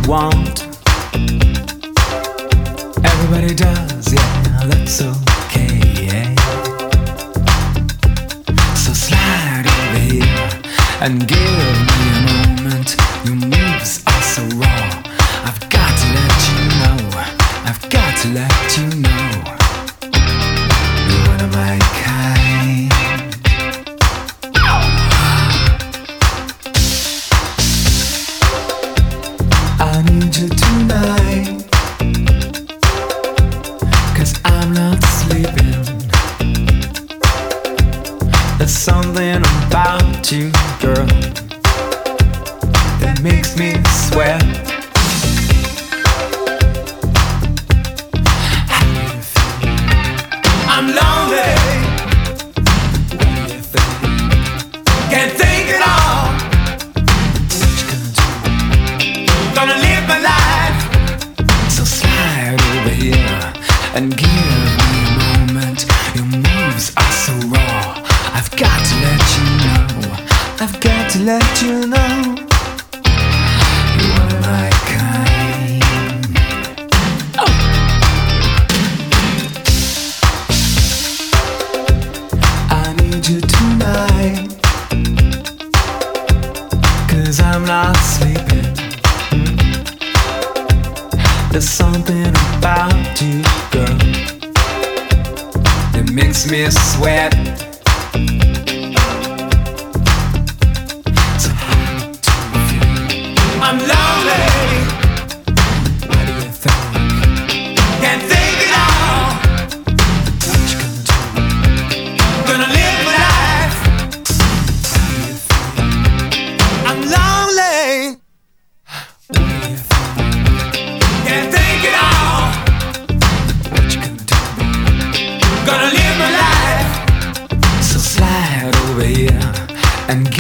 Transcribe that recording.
want. Everybody does, yeah, that's okay, yeah. So slide over here and give me a moment. Your moves are so raw. I've got to let you know. I've got to let you know. You're one of my kind. I need you tonight, 'cause I'm not sleeping. There's something about you, girl, that makes me sweat. How do you feel? I'm lonely. What do you think? Can't think at all. What you gonna do? Gonna live my life. So slide over here and give me a moment. Your moves are so raw. I've got to let you know. I've got to let you know. You're one of my kind. Oh. I need you tonight, 'cause I'm not sleeping. There's something about you, girl, that makes me sweat. So how do you feel? I'm lonely. What do you think? Can't think at all. What you gonna do? Gonna live my life. How do you feel? I'm lonely. What do you think? Can't think at all. What you gonna do? Gonna live my life. So slide over here and